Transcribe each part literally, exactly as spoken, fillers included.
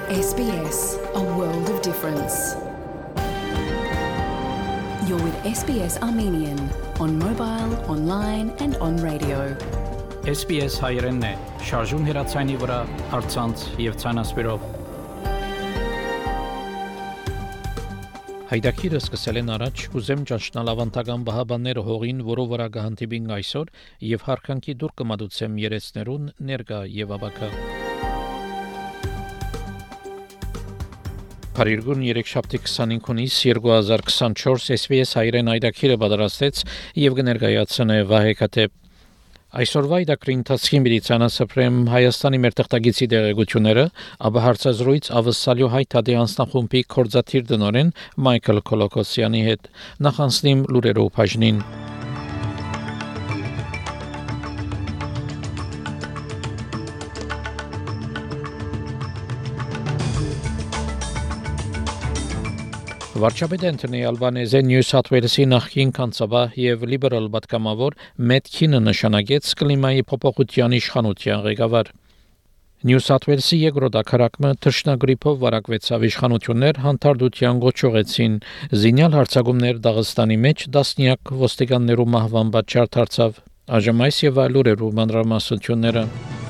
S B S, a world of difference. You're with S B S Armenian on mobile, online and on radio. S B S հայերենն է, շարժուն հեռացայինի վրա, առցանց եւ ցանասպիրով։ Հայդակիրը սկսել են առաջ, ուզեմ ճանչնալ ավանդական բահաբանները հողին, որով վրա կհանդիպին այսօր եւ հարկանքի դուր կմատուցեմ երեցներուն ներկա եւ ավակա։ Փարիգուն երեքշաբթի քսանինքունից երկու հազար քսանչորս S B S հայերեն հայդակիրը պատրաստեց եւ կներկայացնե Վահե Քաթեփ։ Այսօրվա այդակրի ընթացքին Բրիտանիա Հայաստանի մեր թղթագիտի դերակցությունները, ապա հարցազրույց ավսալյո հայ թադի անձնախումբի կորզաթիր դնորեն Մայքլ Կոլոկոսյանի հետ նախանցնիմ լուրերով բաժնին։ Վարչապետ Անթոնի Ալբանեզը Նյու Սաթ Ուելսի նախկին կանցաբար եւ լիբերալ պատգամավոր Մեթ Քինը նշանակեց կլիմայի փոփոխության իշխանության ղեկավար։ Նյու Սաթ Ուելսի երկրորդ ակարակը թշնագրիփով վարակվեցավ իշխանություններ հանդարտության գոչողեցին զինյալ հարձակումներ Դաղստանի մեջ տասնյակ ոստիկաններու մահվան պատճառ դարձավ։ Այժմ այս եւ այլ լուրերու մանրամասնությունները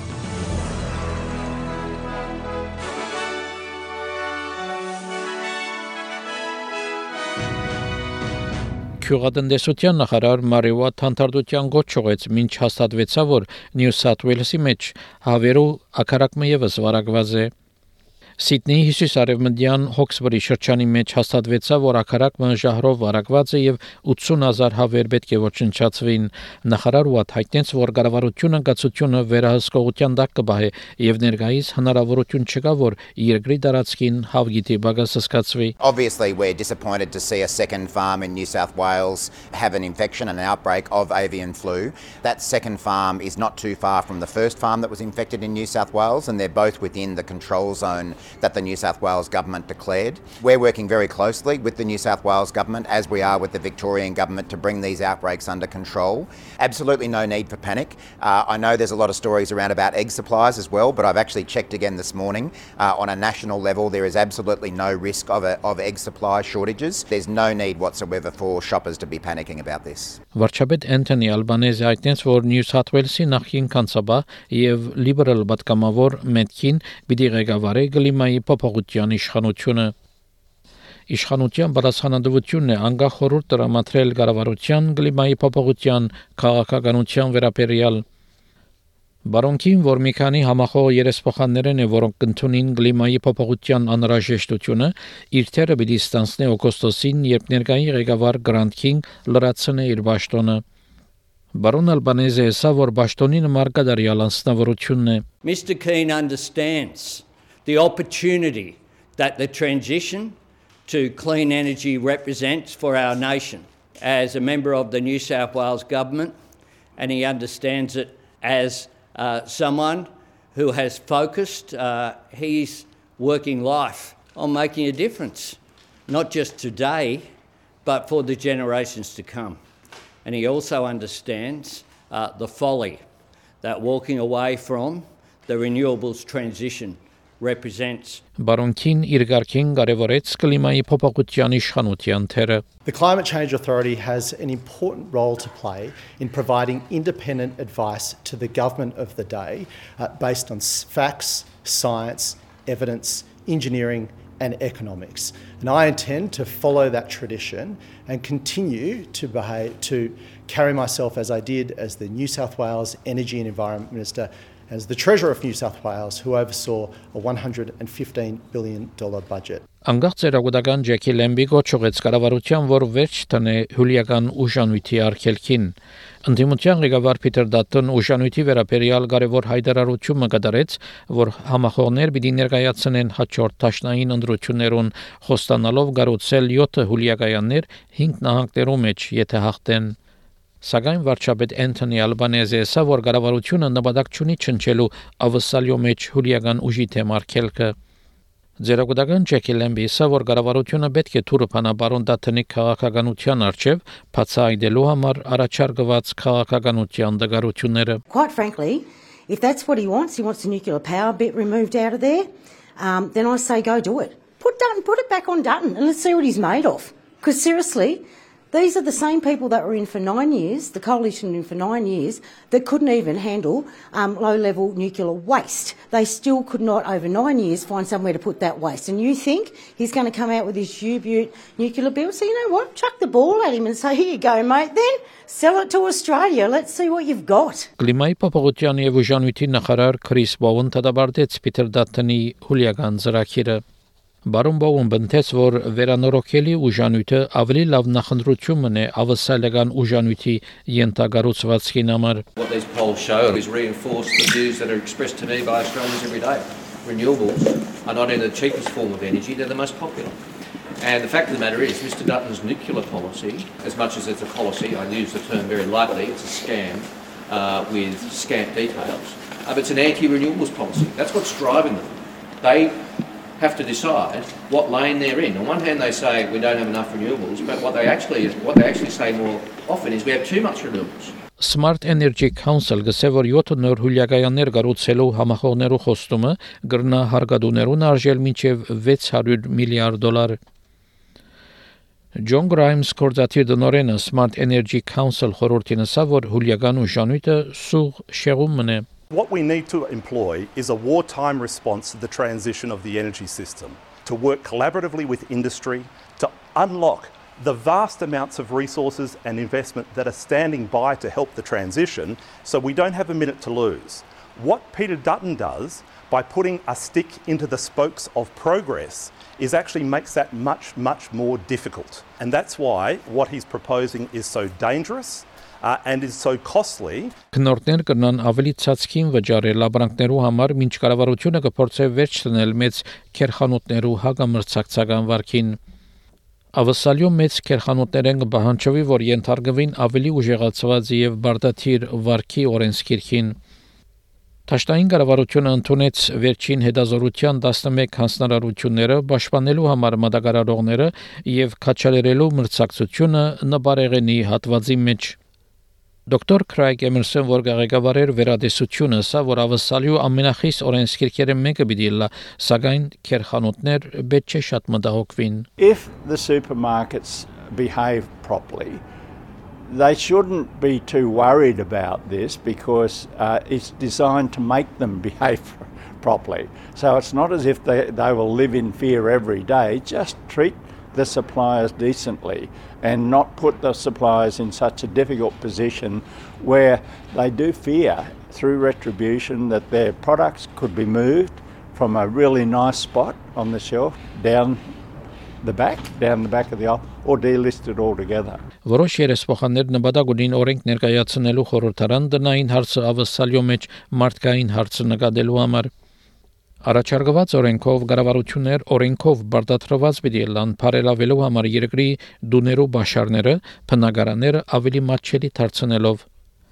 Գյուղատնտեսության նախարար Մարիոտ հանդարտության գոչողեց, մինչ հաստատվեցավ, որ Նյու Սաթ Ուելսի մեջ հավերու ակարակը եւս վարակված է։ Սիդնեի հյուսիսարևմտյան Հոքսբերի շրջանի մեջ հաստատվեցավ, որ ակարակը ժահրով վարակված է եւ ութսուն հազար հավեր պետք է ոչնչացվին։ Նախարարը հայտնեց, որ կառավարությունը գացությունը վերահսկողության տակ կբահի եւ ներկայիս հնարավորություն չկա, որ երկրի տարածքին հավգիտի բագասկացվի։ Obviously, we're disappointed to see a second farm in New South Wales have an infection and an outbreak of avian flu. That second farm is not too far from the first farm that was infected in New South Wales, and they're both within the control zone that the New South Wales government declared. We're working very closely with the New South Wales government, as we are with the Victorian government, to bring these outbreaks under control. Absolutely no need for panic. Uh, I know there's a lot of stories around about egg supplies as well, but I've actually checked again this morning. Uh, on a national level, there is absolutely no risk of, a, of egg supply shortages. There's no need whatsoever for shoppers to be panicking about this. Վարչապետ Անթոնի Ալբանեզը հայտնեց, որ Նյու Սաթ Ուելսի նախկին կանցաբար եւ լիբերալ պատգամավոր Մեթ Քին պիտի ղեկավարի կլիմայի փոփոխության իշխանությունը։ Իշխանության բարձրանալությունն է անգախ խորհուրդ տրամադրել կառավարության կլիմայի փոփոխության քաղաքականության վերաբերյալ։ Բարոնքին, որ մի քանի համախոհ երեսփոխաններն է, որոնք կընդունին կլիմայի փոփոխության անհրաժեշտությունը, իր թերը պիտի ստանցնի օգոստոսին, երբ ներկայի ղեկավար Գրանտ Քինգ լրացնի իր պաշտոնը։ Բարոն Ալբանեզը ասա, որ պաշտոնի նմարկադարյալ անձնավորությունն է։ Mister Keane understands the opportunity that the transition to clean energy represents for our nation as a member of the New South Wales government, and he understands it as uh, someone who has focused uh, his working life on making a difference, not just today, but for the generations to come. And he also understands uh, the folly that walking away from the renewables transition represents. Բարոնքին իր ղարքին կարևորեց կլիմայի փոփոխության իշխանության թերը։ The Climate Change Authority has an important role to play in providing independent advice to the government of the day uh, based on facts, science, evidence, engineering and economics. And I intend to follow that tradition and continue to behave, to carry myself as I did as the New South Wales Energy and Environment Minister, as the Treasurer of New South Wales, who oversaw a one hundred fifteen billion dollars budget. Անգախ ծերագուտական Ջեքի Լեմբի գոչողեց կառավարության, որ վերջ տնե հուլիական ուժանույթի արգելքին։ Ընդդիմության ղեկավար Փիթեր Դաթոն ուժանույթի վերաբերյալ կարևոր հայտարարություն կատարեց, որ համախոհներ պիտի ներկայացնեն հաջորդ դաշնային ընտրություններուն, խոստանալով կառուցել յոթ հուլիակայաններ հինգ նահանգներու մեջ, եթե հաղթեն։ Սակայն վարչապետ Անթոնի Ալբանեզը ասա, որ կառավարությունը նպատակ չունի չնչելու ավսալյո մեջ հուլիական ուժի թեմ արգելքը։ Ձերագուտական Ջեքի Լեմբի ասա, որ կառավարությունը պետք է թուրը փանա բարոն Դաթոնի քաղաքականության արչև բացահայտելու համար առաջարկված քաղաքականության դգարությունները։ Quite frankly, if that's what he wants, he wants the nuclear power bit removed out of there. um, then I say go do it. Put Dutton, put it back on Dutton and let's see what he's made of. Because seriously, these are the same people that were in for nine years, the coalition in for nine years, that couldn't even handle um, low-level nuclear waste. They still could not, over nine years, find somewhere to put that waste. And you think he's going to come out with his U-Butte nuclear bill? So you know what? Chuck the ball at him and say, here you go, mate, then sell it to Australia. Let's see what you've got. Կլիմայի փոփոխության եւ ուժանույթի նախարար Քրիս Բոուն դադարեցրեց Փիթեր Դաթոնի հուլիագան ծրագիրը։ Բարոն Բոուն բնթեց, որ վերանորոգելի ուժանույթը ավելի լավ նախընտրությունն է ավսալական ուժանույթի յենթագառուցվածքին համար. What these polls show is reinforce the views that are expressed to me by Australians every day. Renewables are not only the cheapest form of energy, they're the most popular. And the fact of the matter is, Mr Dutton's nuclear policy, as much as it's a policy, I use the term very lightly, it's a scam uh, with scant details, uh, but it's an anti-renewables policy. That's what's driving them. They have to decide what lane they're in. On one hand, they say we don't have enough renewables, but what they actually what they actually say more often is we have too much renewables. Smart Energy Council գսե որ յոթ նոր հուլիագայաններ կառուցելու համախոհներու խոստումը գրնա հարգադուներուն արժել մինչև վեց հարյուր միլիարդ դոլար. John Grimes կորզաթիր դնորենը Smart Energy Council խորհրդին ասա որ հուլիագան ուժանույթը սուղ շեղումն է. What we need to employ is a wartime response to the transition of the energy system, to work collaboratively with industry, to unlock the vast amounts of resources and investment that are standing by to help the transition, so we don't have a minute to lose. What Peter Dutton does by putting a stick into the spokes of progress is actually makes that much, much more difficult. And that's why what he's proposing is so dangerous Uh, and is so costly. Քննորդներ կրնան ավելի ցածքին վճարել ապրանքներու համար, մինչ կառավարությունը կփորձի վերջ տնել մեծ քերխանութներու հագամրցակցական վարկին։ Ավսալյո մեծ քերխանութներն կբահանջվի, որ ենթարկվին ավելի ուժեղացված եւ բարդաթիր վարկի օրենսգիրքին։ Տաշտային կառավարությունը ընդունեց վերջին հետազորության տասնմեկ հանձնարարությունները պաշտպանելու համար մատակարարողները եւ քաչալերելու մրցակցությունը նպարեղենի հատվածի մեջ։ Դոկտոր Քրայգ Էմերսոն որ ղեկավարեր վերադեսությունը, սա որ ավսալյու ամենախիստ օրենսգիրքերը մեկը պիտի լա, սակայն քերխանութներ պետք չէ շատ մտահոգվին. If the supermarkets behave properly, they shouldn't be too worried about this because uh, it's designed to make them behave properly. So it's not as if they, they will live in fear every day. Just treat the suppliers decently and not put the suppliers in such a difficult position where they do fear through retribution that their products could be moved from a really nice spot on the shelf down the back, down the back of the aisle, or delisted altogether. Որոշ երեսփոխաններ նպատակ ունին օրենք ներկայացնելու խորհրդարան դնային հարցը ավսալյո մեջ մարդկային հարցը նկատելու համար. Առաջարկված օրենքով կառավարություններ օրենքով բարդացրված պիտի լան բարելավելու համար երկրի դուներու բաշարները, բնակարանները ավելի մատչելի դարձնելով.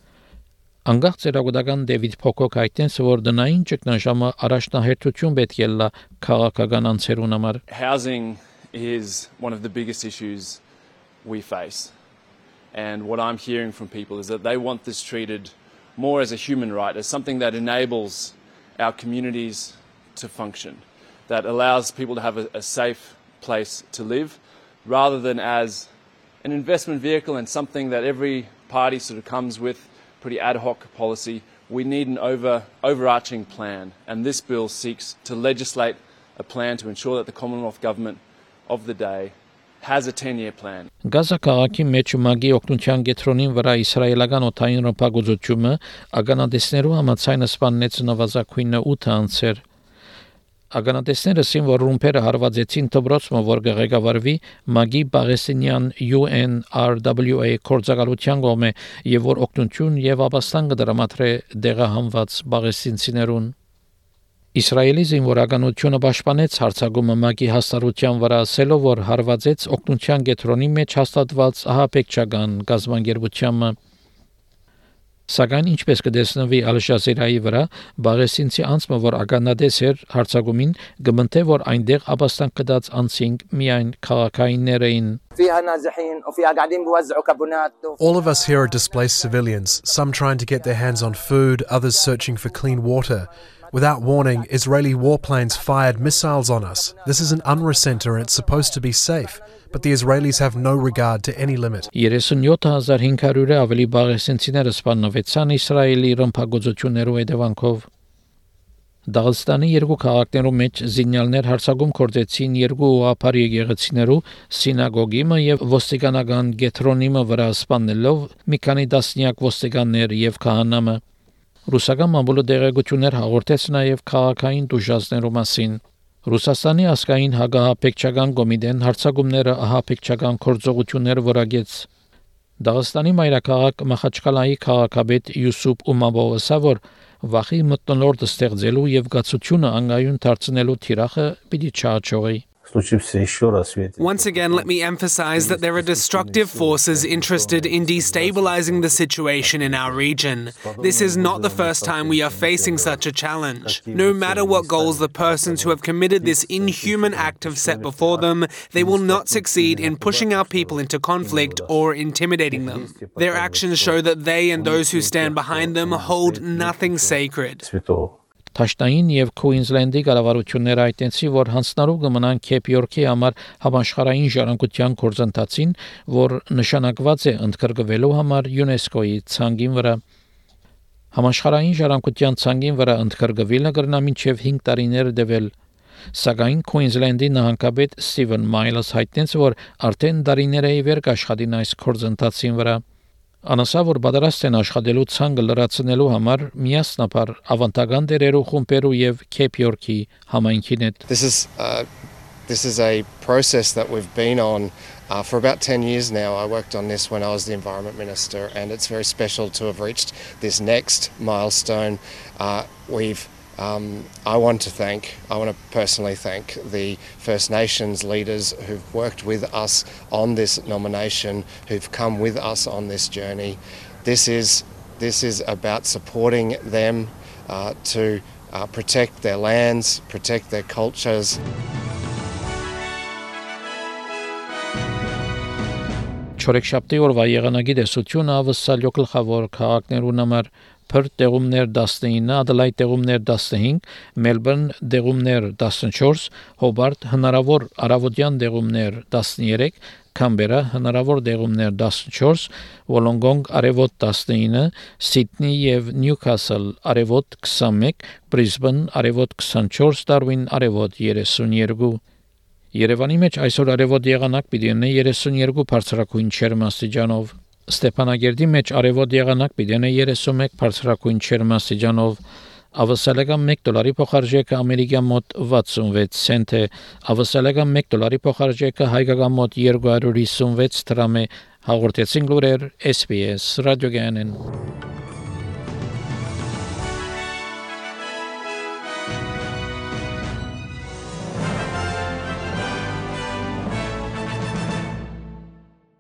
Անկախ ծերագուտական Դեվիդ Փոկոկ հայտնեց, որ դնային ճգնաժամը առաջնահերթություն պետք է լա քաղաքական անձերուն համար. Housing is one of the biggest issues we face. And what I'm hearing from people is that they want this treated more as a human right, as something that enables our communities to function, that allows people to have a, a safe place to live, rather than as an investment vehicle and something that every party sort of comes with, pretty ad hoc policy. We need an over, overarching plan, and this bill seeks to legislate a plan to ensure that the Commonwealth Government of the day has a ten-year plan. Գազա քաղաքի մեջ մագի օգնության գետրոնին վրա իսրայելական օթային ռմբակոծությունը ագանադեսներու համաձայն սպանեց նվազագույնը ութ անձեր. Ագանադեսները ասին, որ ռումբերը հարվածեցին դպրոցը, որ ղեկավարվի մագի Պաղեստինյան U N R W A կորձակալության կողմէ եւ որ օգնություն եւ ապաստան կդրամատրե դեղահանված պաղեստինցիներուն. Իսրայելի զինվորականությունը պաշտպանեց հարձակումը մագի հաստատության վրա, ասելով, որ հարվածեց օգնության գետրոնի մեջ հաստատված ահաբեկչական գազམ་անգերբությանը. Սակայն ինչպես կտեսնվի Ալ-Ջազիրայի վրա, Պաղեստինցի անձը, որ ագանադես էր հարձակումին, կմնթե, որ այնտեղ ապաստան կդած անցինք միայն քաղաքայիններ էին. All of us here are displaced civilians, some trying to get their hands on food, others searching for clean water. Without warning, Israeli warplanes fired missiles on us. This is an UNRWA center and it's supposed to be safe, but the Israelis have no regard to any limit. երեսունյոթ հազար հինգ հարյուրը ավելի բաղեսենցիները սպանվեցան Իսրայելի ռմբակոծություններով հետևանքով։ Դաղստանի երկու քաղաքներում մեջ զինյալներ հարձակում կործեցին երկու ուղղափառ եկեղեցիներու սինագոգիմը եւ ոստիկանական գետրոնիմը վրա սպանելով մի քանի դասնյակ ոստիկաններ եւ քահանամը։ Ռուսական մամուլը դեղեցություններ հաղորդեց նաև քաղաքային դժվարությունների մասին։ Ռուսաստանի ազգային հակահապեկչական կոմիտեն հարձակումները ահապեկչական գործողություններ որակեց։ Դաղստանի մայրաքաղաք Մախաչկալայի քաղաքապետ Յուսուփ Ումաբովը ասա, որ վախի մթնոլորտ ստեղծելու եւ գացությունը անգայուն դարձնելու թիրախը պիտի չաճողի։ Once again, let me emphasize that there are destructive forces interested in destabilizing the situation in our region. This is not the first time we are facing such a challenge. No matter what goals the persons who have committed this inhuman act have set before them, they will not succeed in pushing our people into conflict or intimidating them. Their actions show that they and those who stand behind them hold nothing sacred. Թաշտային եւ Քուինզլենդի կառավարությունները այտենցի, որ հանցնարու կմնան Քեյփ Յորքի համար համաշխարհային ժառանգության գործընթացին, որ նշանակված է ընդգրկվելու համար ՅՈՒՆԵՍԿՕ-ի ցանկին վրա։ Համաշխարհային ժառանգության ցանկին վրա ընդգրկվելը կրնա մինչև հինգ տարիներ դեվել։ Սակայն Քուինզլենդի նահանգապետ Սթիվեն Մայլս հայտնեց, որ արդեն տարիներ է վեր կաշխատին այս գործընթացին վրա։ Անասա որ պատրաստ են աշխատելու ցանկը լրացնելու համար միասնապար ավանդական դերերու խումբերու եւ Քեյփ Յորքի համայնքին հետ։ This is uh, this is a process that we've been on uh, for about ten years now. I worked on this when I was the Environment Minister, and it's very special to have reached this next milestone. Uh, we've Um, I want to thank, I want to personally thank the First Nations leaders who've worked with us on this nomination, who've come with us on this journey. This is, this is about supporting them uh, to uh, protect their lands, protect their cultures. Չորեքշաբթի օրվա եղանակի տեսությունը ավսալյո գլխավոր քաղաքներուն համար Perth դեղումներ տասնինը, Adelaide դեղումներ տասնհինգ, Melbourne դեղումներ տասնչորս, Hobart հնարավոր արևոդյան դեղումներ տասներեք, Canberra հնարավոր դեղումներ տասնչորս, Wollongong արևոտ տասնինը, Sydney եւ Newcastle արևոտ քսանմեկ, Brisbane արևոտ քսանչորս, Darwin արևոտ երեսունյոթ։ Երևանի մեջ այսօր արևոտ եղանակ պիտի ունենա երեսունյոթ բարձրակույն ջերմաստիճանով։ Ստեփանագերդի մեջ արևոտ եղանակ պիտի ունենա երեսունմեկ բարձրակույն ջերմաստիճանով։ Ավսալական մեկ դոլարի փոխարժեքը ամերիկյան մոտ վաթսունվեց سنت է, ավսալական մեկ դոլարի փոխարժեքը հայկական մոտ երկու հարյուր հիսունվեց դրամ է։ Հաղորդեցին լուրեր S B S ռադիոգյանեն։